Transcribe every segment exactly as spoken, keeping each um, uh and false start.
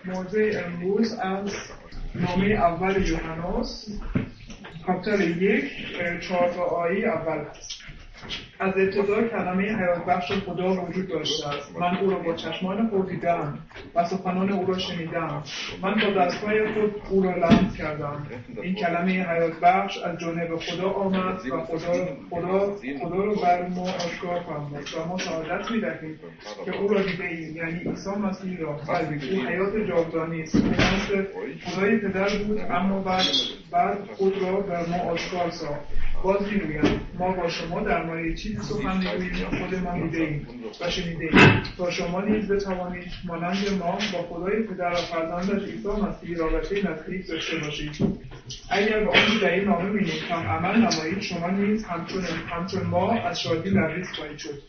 موضوع امروز از نامه اول یوحناس کاپیتال یک چهار تا آیه اول هست. از ابتدا کلمه حیات بخش خدا وجود داشته است. من او را با چشمان خود دیدم و سخنان او را شنیدم. من با دستهای خود او را لمس کردم. این کلمه حیات بخش از جانب خدا آمد و خدا خدا خدا را بر ما آشکار فرمود و ما شهادت می‌دهیم که او را دیده‌ایم، یعنی عیسی مسیح را. بلکه او حیات جاودانی است. او مثل خدای پدر بود اما بعد بعد خود را بر ما آشکار ساخت. باز می‌گویم ما با شما در مورد چیزی سخن می‌گوییم خود ما دیده‌ایم و شنیده‌ایم تا شما نیز بتوانید مانند ما با خدای پدر و فرزندش عیسی مسیح رابطه نزدیک داشته باشید. اگر به آنچه در این نامه می‌نویسم عمل نمایید شما نیز همچون همچون ما از شادی لبریز خواهید شد.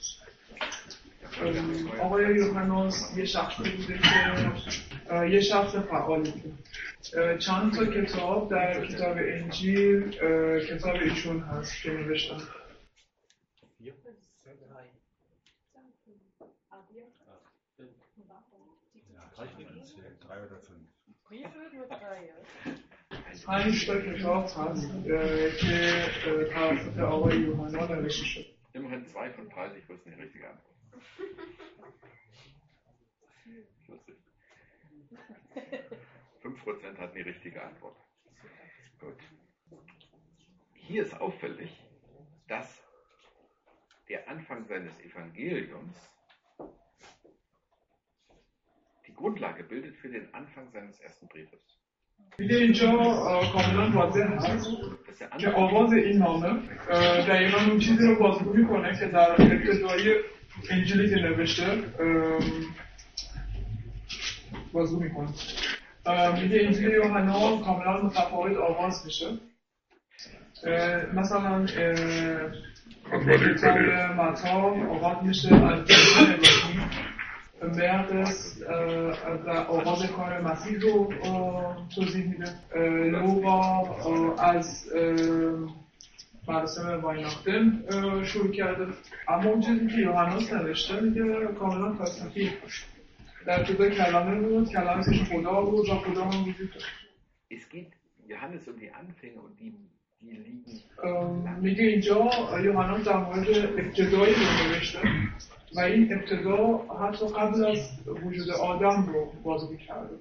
آقای یوحناس یه شخصی بوده که یه شخص فعالی بوده. چند تا کتاب در کتاب انجیل کتاب ایشون هست که نوشتن. پنج تا کتاب هست که توسط آقای یوحنا نوشته شد. Immerhin zwei von dreißig wussten die richtige Antwort. fünf Prozent hatten die richtige Antwort. Gut. Hier ist auffällig, dass der Anfang seines Evangeliums die Grundlage bildet für den Anfang seines ersten Briefes. دیگه اینجا کاملا واضح هست که آغاز این نامه دقیقا اون چیزی رو بازگو میکنه که در ابتدای انجیلی که نوشته بازگو میکنه. میگه انجیل یوحنا کاملا متفاوت آغاز میشه. مثلا کتاب متی آغاز میشه از جنبه الهی، مرقس آغاز کار مسیح رو توضیح میده. لوقا از مراسم وایناختن شروع کرده. اما اون چیزی که یوحناس نوشته میگه کاملا فلسفی. در ابتدا کلمه بود، کلمه پیش خدا بود و خدا هم وجود داشت. Es geht Johannes um die Anfänge und die die liegen. میگه اینجا یوحناس در مورد ابتدایی رو نوشته و این ابتدا حتی قبل از وجود آدم رو بازگو کرده.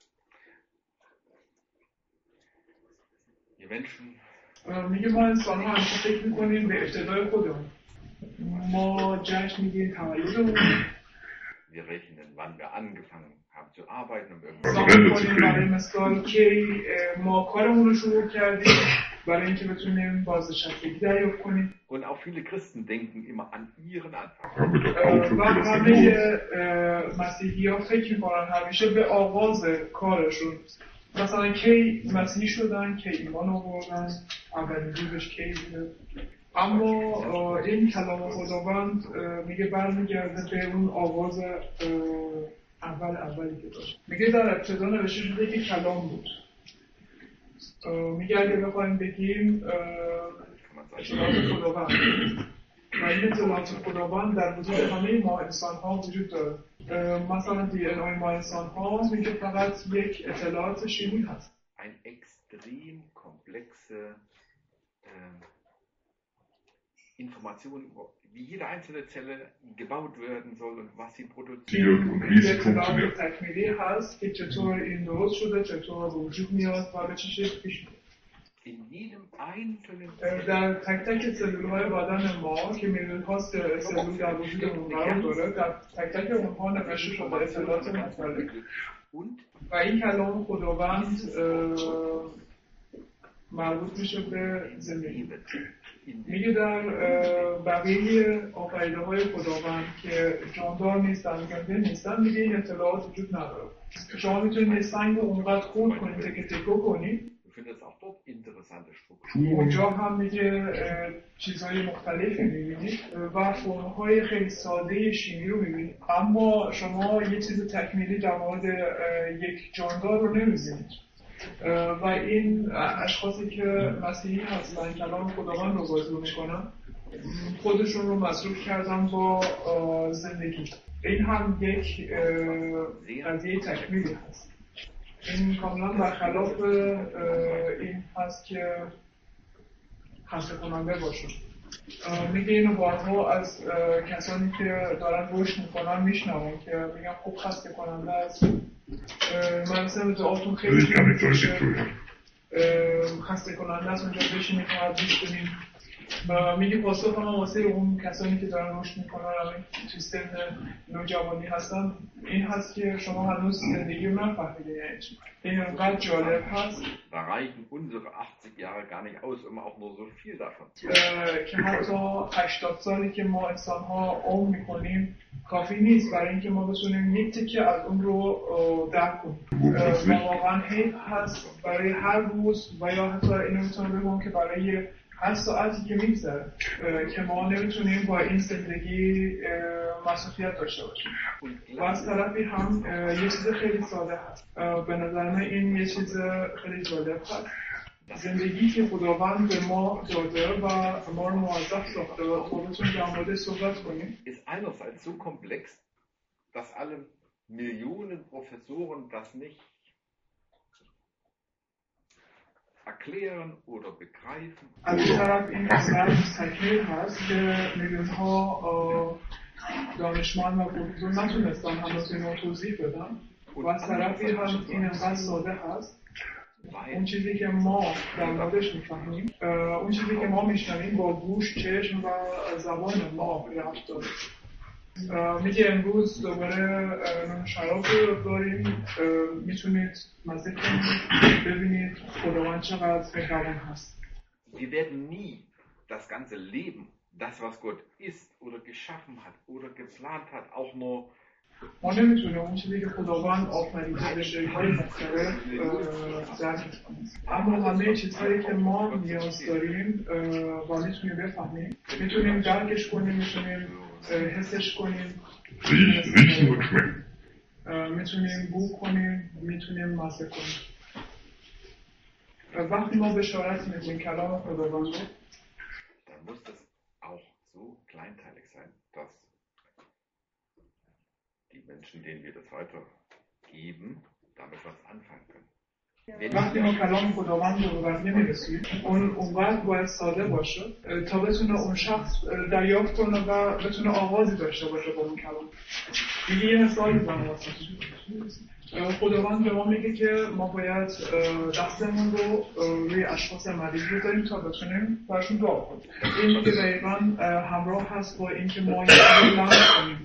Die Menschen میگه ما انسان ها همیشه فکر میکنیم به ابتدای خودمون. ما جشن میگیم تولدمون. Wir rechnen, wann wir angefangen haben zu arbeiten und irgendwas. برای مثال که ما کارمون رو شروع کردیم برای اینکه بتونیم بازنشستگی دریافت کنیم. Und auch viele Christen denken immer an ihren Anfang. و همه مسیحی‌ها فکر می‌کنن همیشه به آغاز کارشون. مثلا کی مسیحی شدن، کی ایمان آوردن، اولین روزش کی بوده. اما این کلام خداوند میگه برمیگرده به اون آغاز اول اولی که داشت. میگه در ابتدا نوشته شده که کلام بود. میگه اگه بخوایم بگیم اطلاعات خداوند و این اطلاعات خداوند در وجود همه ما انسان ها وجود داره. مثلا دی ان ای ما انسان ها میگه فقط یک اطلاعات شیمی هست. Ein extrem komplexe Informationen, wie jede einzelne Zelle gebaut werden soll und was sie produziert. این اطلاعات تکمیلی هست که چطور این درست شده، چطور وجود میاد و به چه شکل پیش میاد. In jedem einzelnen در تک تک سلول‌های بدن ما که میلیون‌ها سلول در وجودمون قرار داره، در تک تک اونها نوشته شده اطلاعات مختلف و این کلام خداوند مربوط میشه به زندگی. میگه در بقیه آفریده‌های خداوند که جاندار نیستن، زنده نیستن، میگه این اطلاعات وجود نداره. شما میتونید سنگ رو اونقدر خورد کنید تکه تکه کنید. اونجا هم میگه چیزهای مختلفی میبینید و فرم‌های خیلی ساده شیمی رو میبینید، اما شما یه چیز تکمیلی در مورد یک جاندار رو نمیبینید. و این اشخاصی که مسیحی هستن کلام خداوند رو بازگو میکنن خودشون رو مصروف کردن با زندگی. این هم یک قضیه تکمیلی هست. این کاملا برخلاف این هست که خسته کننده باشه. میگه اینو بارها از کسانی که دارن رشد میکنن میشنوم که میگن خوب خسته کننده است. من مثلا دعاتون خیلی خسته کننده است، اونجا بشینید و عزیز کنید. میگه پاسخ کنم واسه اون کسانی که دارن رشد میکنن توی سن نوجوانی هستن این هست که شما هنوز زندگی رو نفهمیدین. این انقدر جالب هست. Da reichen unsere achtzig Jahre gar nicht aus, immer auch nur so viel davon. که حتی هشتاد سالی که ما انسان ها عمر میکنیم کافی نیست برای اینکه ما بتونیم یک تکه از اون رو درک کنیم. و واقعا حیف هست برای هر روز و یا حتی اینو میتونم بگم که برای هر ساعتی که میگذره که ما نمیتونیم با این زندگی مسئولیت داشته باشیم. و از طرفی هم یه چیز خیلی ساده هست. به نظر من این یه چیز خیلی جالب هست. زندگی که خداوند به ما داده و ما رو موظف ساخته و خودتون در مورد صحبت کنیم. Ist einerseits so komplex, dass alle Millionen Professoren das nicht erklären oder begreifen. از این طرف این اصلا تکمیل هست که میلیون ها دانشمند و پروفسور نتونستن هنوز این رو توضیح بدن. و از طرفی هم این انقدر ساده هست. اون چیزی که ما در موردش میفهمیم، اون چیزی که ما میشنویم با گوش، چشم و زبان ما رفت داره. میگه امروز دوباره شراب رو داریم، میتونید مزه کنید، ببینید خداوند چقدر مهربان هست. Wir werden nie das ganze Leben, das was Gott ist oder geschaffen hat oder geplant hat, auch nur ما نمیتونیم اون چیزی که خداوند آفریده به شکل‌های مختلف درک کنیم. اما همه چیزهایی که ما نیاز داریم و میتونیم بفهمیم، میتونیم درکش کنیم، میتونیم حسش کنیم، میتونیم بو کنیم، میتونیم مزه کنیم. وقتی ما بشارت میدیم کلام خداوند، dann muss das auch so kleinteilig sein, dass die Menschen, denen wir das weitergeben, damit was anfangen können. وقتی ما کلام خداوند رو به نمی‌رسیم، اون اونقدر باید ساده باشه تا بتونه اون شخص دریافت کنه و بتونه آغازی داشته باشه با اون کلام. دیگه یه مثال میزنم واسهتون. خداوند به ما میگه که ما باید دستمون رو روی اشخاص مریض بذاریم تا بتونیم براشون دعا کنیم. این که دقیقاً همراه هست با اینکه ما یه چیزی لمس کنیم.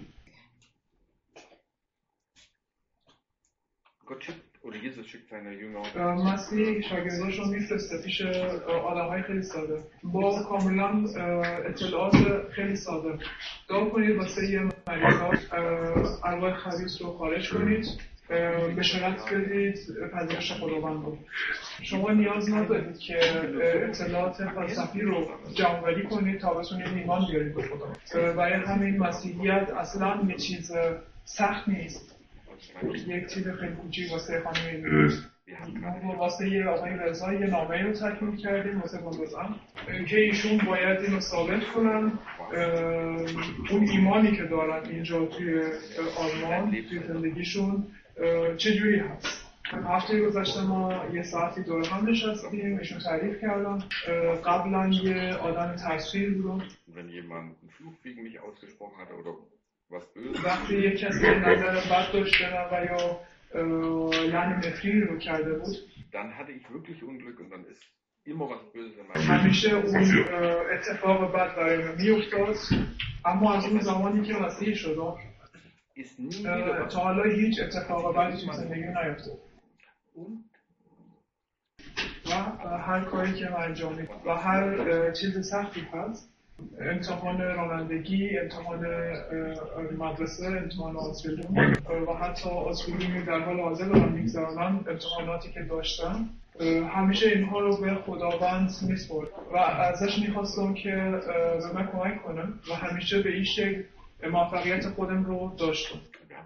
Gott schickt, oder Jesus schickt seine Jünger. مسیح شاگرداش رو میفرسته پیش آدم‌های خیلی ساده با کاملا اطلاعات خیلی ساده. دعا کنید واسه یه مریضا، ارواح خبیث رو خارج کنید، بشارت بدید پذیرش خداوند رو. شما نیاز ندارید که اطلاعات فلسفی رو جمع‌آوری کنید تا بتونید ایمان بیارید به خدا. برای همین مسیحیت اصلا یه چیز سخت نیست. یک چیز خیلی کوچیک واسه خانم ما واسه یه آقای رضا یه نامه رو تکمیل کردیم واسه بندازم که ایشون باید اینو ثابت کنن اون ایمانی که دارن اینجا توی آلمان توی زندگیشون چجوری هست. هفته گذشته ما یه ساعتی دور هم نشستیم، ایشون تعریف کردن. قبلا یه آدم ترسویی بودم. Wenn jemand einen Fluch gegen mich ausgesprochen hatte oder was Böses. وقتی یک کسی نظر بد داشته و یا یعنی نفری رو کرده بود، dann hatte ich wirklich Unglück und dann ist immer was Böses in meinem همیشه اون اتفاق بد برای من میافتاد. اما از اون زمانی که مسیحی شدم تا حالا هیچ اتفاق بدی تو زندگی نیفتاد و هر کاری که من انجام میدم و هر چیز سختی هست، امتحان رانندگی، امتحان مدرسه، امتحان آسپیلوم و حتی آسپیلومی در حال حاضر دارم میگذرانم، امتحاناتی که داشتم، همیشه اینها رو به خداوند میسپردم و ازش میخواستم که به من کمک کنم و همیشه به این شکل موفقیت خودم رو داشتم.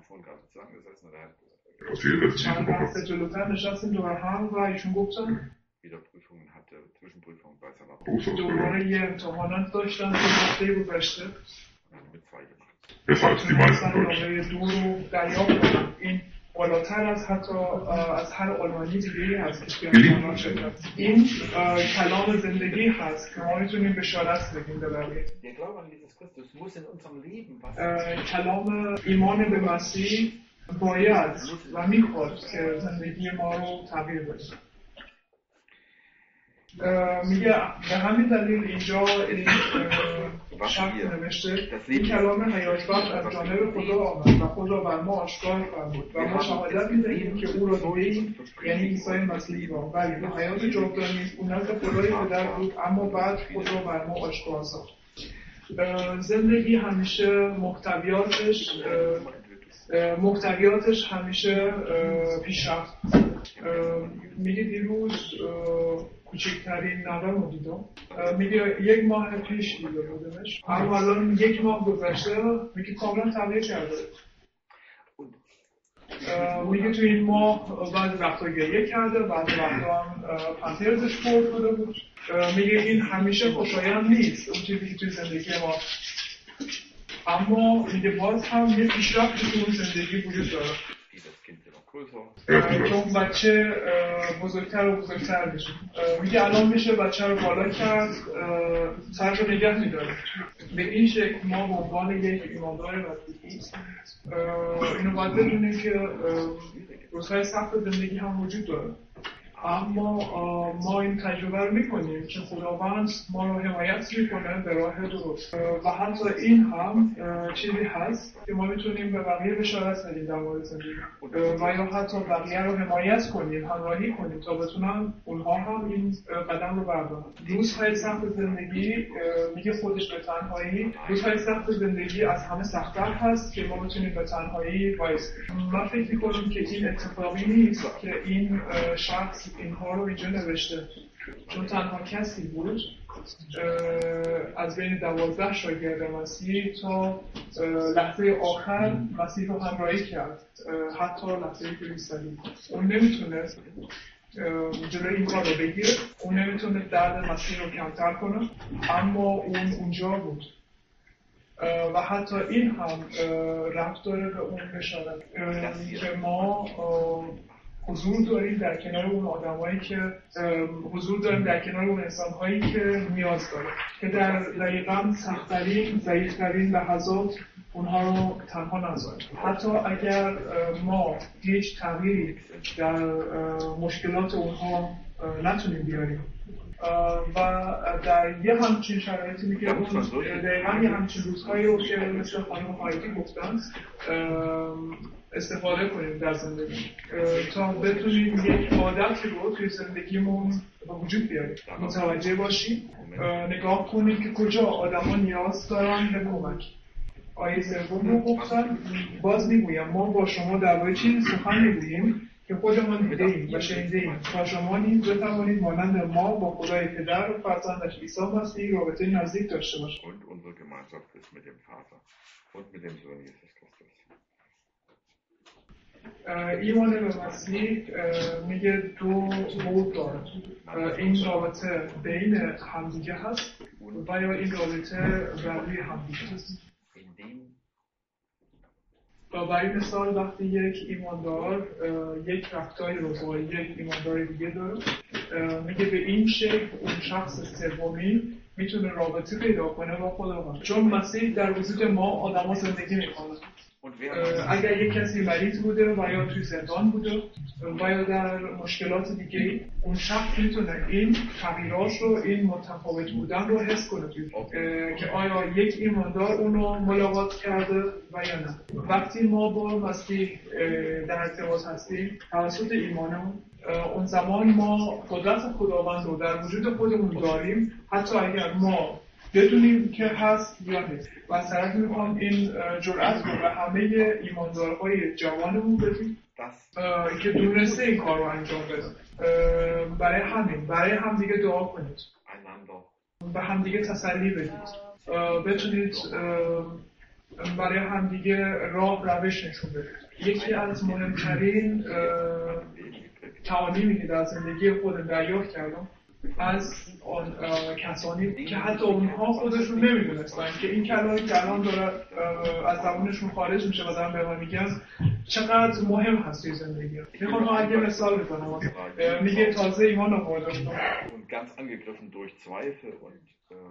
چند هفته جلوتر نشستیم دور هم و ایشون گفتن دوباره یه امتحانات داشتن که هفته گذشته تونستن نامه دو رو دریافت کنم. این بالاتر از حتی از هر آلمانی دیگه‌ای هست که توی آلمان شده. این کلام زندگی هست که ما میتونیم بشارت بدیم به بقیه. کلام ایمان به مسیح باید و میخواد که زندگی ما رو تغییر بده. میگه به همین دلیل اینجا این شخص نوشته این کلام حیات بخش از جانب خدا آمد و خدا بر ما آشکار فرمود و ما شهادت می‌دهیم که او را دیدیم، یعنی عیسی مسیح را، ولی به حیات جاودانی او نزد خدای پدر بود، اما بعد خدا بر ما آشکار ساخت. زندگی همیشه محتویاتش محتویاتش همیشه پیشرفت. میگه دیروز کوچکترین نوه‌مو دیدم، میگه یک ماه پیش دیده بودمش، اما الان یک ماه گذشته میگه کاملا تغییر کرده. میگه تو این ماه بعضی وقتا گریه کرده، بعضی وقتا هم پنترزش خورد شده بود. میگه این همیشه خوشایند نیست اون چیزی که توی زندگی ما، اما میگه باز هم یه پیشرفتی تو اون زندگی وجود داره که اون بچه بزرگتر و بزرگتر بشه. میگه الان میشه بچه رو بالا کرد، سرش رو نگه میداره. به این شکل ما به عنوان یک ایماندار مسیحی اینو باید بدونیم که روزهای سخت زندگی هم وجود داره، اما ما این تجربه رو میکنیم که خداوند ما رو حمایت میکنه به راه درست و حتی این هم چیزی هست که ما میتونیم به بقیه بشارت بدیم در مورد زندگی و یا حتی بقیه رو حمایت کنیم، همراهی کنیم تا بتونن اونها هم این قدم رو بردارن. روزهای سخت زندگی میگه خودش به تنهایی، روزهای سخت زندگی از همه سخت‌تر هست که ما بتونیم به تنهایی وایسیم. من فکر میکنم که این اتفاقی نیست که این شخص اینها رو اینجا نوشته، چون تنها کسی بود از بین دوازده شاگرد مسیح تا لحظه آخر مسیح رو همراهی کرد، حتی لحظه فریستادی. اون نمیتونست جلوی این کار رو بگیره، اون نمیتونه درد مسیح رو کمتر کنه، اما اون اونجا بود و حتی این هم ربط داره به اون بشارت که ما حضور داریم در کنار اون آدمایی که حضور داریم در کنار اون انسان‌هایی که نیاز داره، که در دقیقاً سخت‌ترین، ضعیف‌ترین لحظات اونها رو تنها نذاریم. حتی اگر ما هیچ تغییری در مشکلات اونها نتونیم بیاریم و در یه همچین شرایطی میگه اون دقیقاً یه همچین روزهایی رو که مثل خانم هایتی گفتن استفاده کنیم در زندگی تا بتونیم یک عادتی رو توی زندگیمون به وجود بیاریم. متوجه باشیم، نگاه کنیم که کجا آدما نیاز دارن به کمک. آیه سوم رو گفتن، باز میگویم ما با شما درباره چیزی سخن میگوییم که خودمان دیده‌ایم و شنیده‌ایم تا شما نیز بتوانید مانند ما با خدای پدر و فرزندش عیسی مسیح رابطه نزدیک داشته باشید. Und unsere Gemeinschaft ist mit dem Vater und mit dem Sohn Jesus Christus. ایمان به مسیح میگه دو بود داره. این رابطه بین همدیگه هست و یا این رابطه روی همدیگه هست. و برای مثال وقتی یک ایماندار یک رفتاری رو با یک ایماندار دیگه داره، میگه به این شکل اون شخص سومی میتونه رابطه پیدا کنه با خداوند، چون مسیح در وجود ما آدما زندگی میکنه. اگر یک کسی مریض بوده و یا توی زندان بوده و یا در مشکلات دیگه، اون شخص میتونه این تغییرات رو، این متفاوت بودن رو حس کنه که آیا یک ایماندار اونو ملاقات کرده و یا نه. وقتی ما با مسیح در ارتباط هستیم توسط ایمانمون، اون زمان ما قدرت خداوند رو در وجود خودمون داریم، حتی اگر ما بدونیم که هست یا نیست. و از طرف میخوام این جرأت رو به همه ایماندارهای جوانمون بدیم که دونسته این کار رو انجام بدن. برای همین برای همدیگه دعا کنید، به همدیگه تسلی بدید، بتونید برای همدیگه راه روش نشون بدید. یکی از مهمترین تعالیمی که در زندگی خودم دریافت کردم از آن کسانی که حتی اونها خودشون نمیدونستن که این کلامی که الان داره از زبانشون خارج میشه و دارن به ما میگن چقدر مهم هست توی زندگی. میخوام فقط یه مثال بزنم. میگه تازه ایمان آوردم und ganz angegriffen durch Zweifel und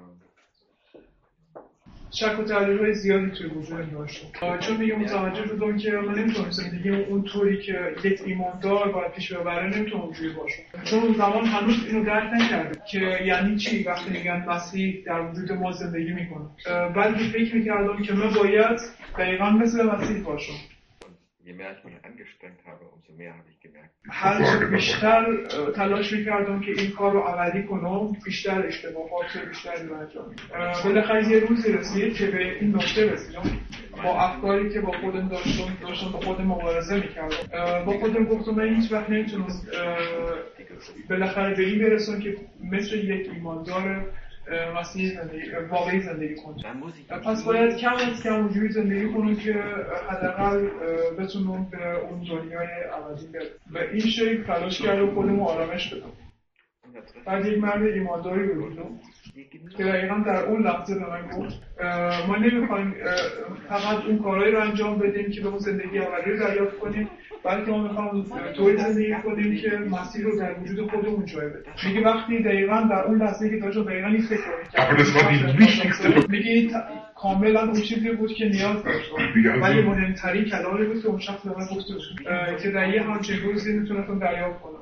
شک و تردیدهای زیادی توی وجودم داشتم، چون میگه متوجه شدم که من نمیتونم زندگی اون طوری که یک ایماندار باید پیش ببره نمیتونم اونجوری باشم، چون اون زمان هنوز اینو درک نکردم که یعنی چی وقتی میگن مسیح در وجود ما زندگی میکنه. بعد فکر میکردم که من باید دقیقاً مثل مسیح باشم. Je mehr ich mich angestrengt habe, umso mehr habe ich gemerkt. هر بیشتر تلاش میکردم که این کار رو عملی کنم، بیشتر اشتباهات بیشتری رو انجام میدم. بالاخره یه روزی رسید که به این نقطه رسیدم با افکاری که با خودم داشتم داشتم با خودم مبارزه میکردم. با خودم گفتم من هیچ وقت نمیتونم بالاخره به این برسم که مثل یک ایماندار مسیحی زندگی واقعی زندگی کنم. پس باید کم از کم اونجوری زندگی کنم که حداقل بتونم به اون دنیای ابدی برم. به این شکل تلاش کردم خودمو آرامش بدم. بعد یک مرد ایمانداری رو دیدم که دقیقاً در اون لحظه به من گفت ما نمیخوایم فقط اون کارهایی رو انجام بدیم که به اون زندگی ابدی رو دریافت کنیم، بلکه ما میخوایم طوری زندگی کنیم که مسیح رو در وجود خودمون جای بدیم. میگه وقتی دقیقاً در اون لحظه که داشتم دقیقاً این فکر رو میگه این کاملا اون چیزی بود که نیاز داشتم، ولی مهمترین کلامی بود که اون شخص به من گفته بود که در یه همچین روزی میتونستم دریافت کنم.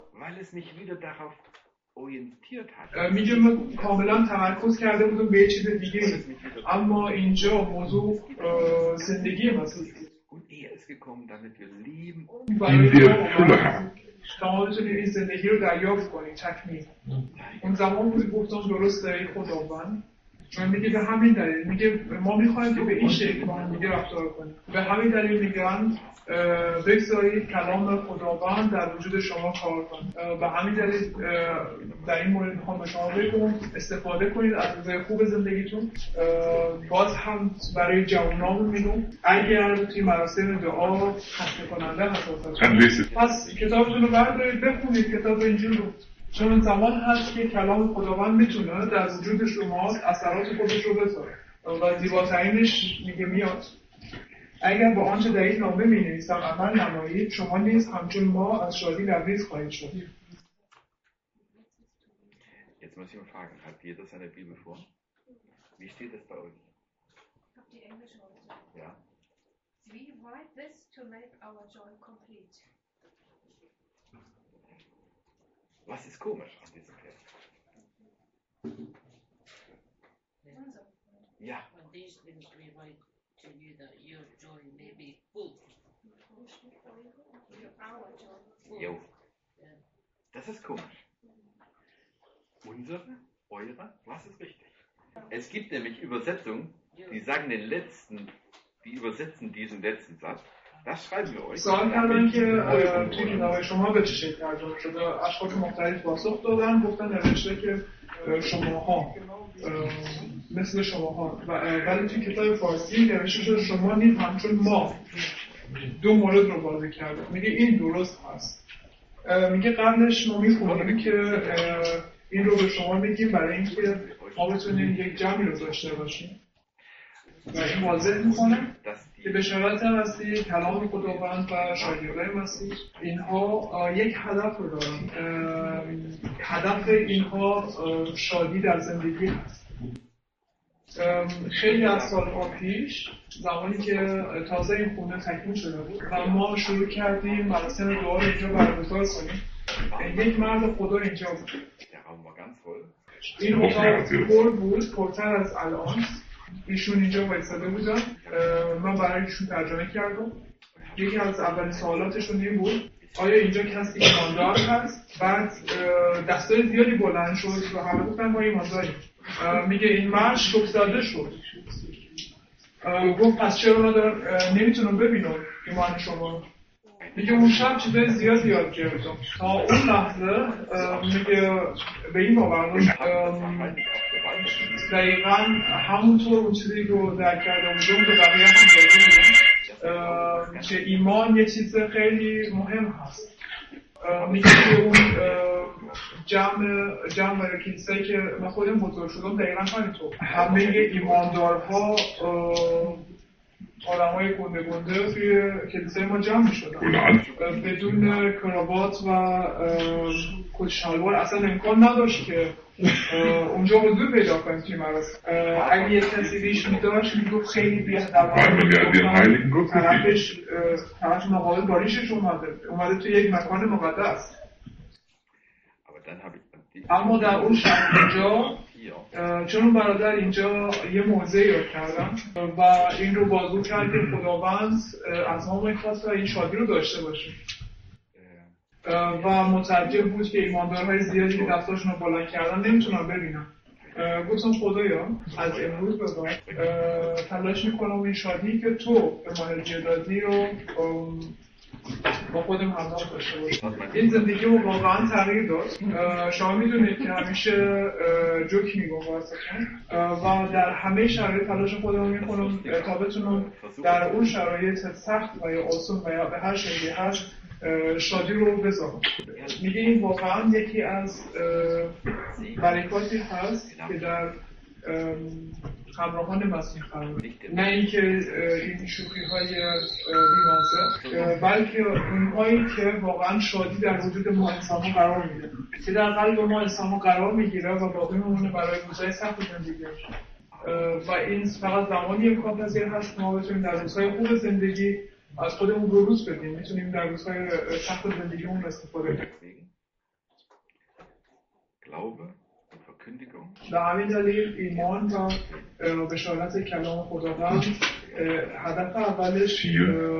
میگه من کاملا تمرکز کرده بودم به یه چیز دیگه، اما اینجا موضوع زندگی مسیح شما بتونید این زندگی رو دریافت کنید تکمیل. اون زمان بود گفتم درسته ای خداوند، چون میگه به همین دلیل میگه ما میخوایم که به این شکل با هم دیگه رفتار کنیم. به همین دلیل میگن بگذارید کلام خداوند در وجود شما کار کنه. به همین دلیل در این مورد میخوام به شما بگم استفاده کنید از روزهای خوب زندگیتون. باز هم برای جوانان میگم اگر توی مراسم دعا خسته کننده هست پس کتابتون رو بردارید بخونید کتاب انجیل رو، چون زمان هست که کلام خداوند میتونه در وجود شما اثرات خودش رو بذاره و زیباترینش میگه میاد اگر با آنچه در این نامه می‌نویسم عمل نمایید شما نیز همچون ما از شادی لبریز خواهید شد. Jetzt muss ich mal fragen, hat jeder seine Bibel vor? Wie steht es bei euch? Habt ihr Englisch heute? Ja. We write this to make our joy complete. Was ist komisch an diesem Vers? Ja. And these things we write to you that your joy may be full. Our joy. Jo. Das ist komisch. Unsere, eure, was ist richtig? Es gibt nämlich Übersetzungen, die sagen den letzten, die übersetzen diesen letzten Satz. Das schreiben wir euch. سوال کردن که توی کتاب شما به چه شکل ترجمه شده؟ اشخاص مختلف پاسخ دادن، گفتن نوشته که شماها مثل شماها، ولی توی کتاب فارسی نوشته شده شما نیز همچون ما. دو مورد رو بازی کرده. میگه این درست هست. میگه قبلش ما میخونیم که این رو به شما میگیم برای اینکه ما بتونیم یک جمعی رو داشته باشیم. و این واضح میکنه که بشارت مسیح، کلام خداوند و شاگردای مسیح اینها یک هدف رو دارن. هدف اینها شادی در زندگی هست. خیلی از سالها پیش زمانی که تازه این خونه تکمیل شده بود و ما شروع کردیم مراسم دعا رو اینجا برگزار کنیم، یک مرد خدا اینجا بود. این اتاق پر بود، پرتر از الان. ایشون اینجا وایساده بودن، من برای ایشون ترجمه کردم. یکی از اولین سوالاتشون این بود آیا اینجا کسی ایماندار هست؟ بعد دستای زیادی بلند شد و همه گفتن ما ایمانداریم. میگه این مرد شوک زده شد، گفت پس چرا ندارم نمیتونم ببینم ایمان شما. میگه اون شب چیزای زیاد یاد گرفتم تا اون لحظه. میگه به این باور داشتم دقیقاً همونطور اون چیزی رو درک کرده بودم به بقیه هم داده بودم که ایمان یه چیز خیلی مهم هست. میگه که اون جمع جمع برای کلیسایی که من خودم بزرگ شدم دقیقاً همینطور همه ایماندارها آدمای گنده گنده توی کلیسای ما جمع میشدن بدون کراوات و کت شلوار اصلا امکان نداشت که اونجا حضور پیدا کنیم توی مراسم. اگه یه کسی ریش میداشت میگفت خیلی بی‌ادب طرفش طرف مقابل با ریشش اومده اومده توی یک مکان مقدس. اما در اون شهر اینجا چون اون برادر اینجا یه موضع یاد کردن و این رو بازگو کرد که خداوند از ما میخواست و این شادی رو داشته باشیم و متعجب بود که ایماندارهای زیادی که دستاشون رو بلند کردن نمیتونن ببینن. گفتم خدایا از امروز به بعد تلاش میکنم این شادی که تو به ما هدیه دادی رو با خودم همراه داشته باشم. این زندگی رو واقعا تغییر داد. شما میدونید که همیشه جوک میگم و در همه شرایط تلاش خودم میکنم تا بتونم در اون شرایط سخت و یا آسون و یا به هر شکلی هست شادی رو بذارم. میگه این واقعا یکی از برکاتی هست که در همراهان مسیح قرار نه اینکه این شوخی های بی‌مزه بلکه اونهایی که واقعا شادی در وجود ما انسان ها قرار میده که در قلب ما انسان ها قرار میگیره و باقی میمونه برای روزهای سخت زندگی و این فقط زمانی امکان پذیر هست که ما بتونیم در روزهای خوب زندگی از خودمون رو روز بدیم، میتونیم در روزهای سخت زندگیمون استفاده کنیم. به همین دلیل ایمان و بشارت کلام خداوند هدف اولش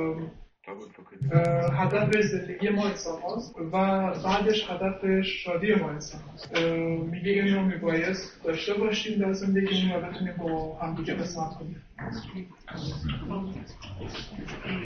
هدف زندگی ما انسان هاست و بعدش هدف شادی ما انسان هاست. میگه این رو میبایست داشته باشیم در زندگیمون و بتونیم با همدیگه قسمت کنیم.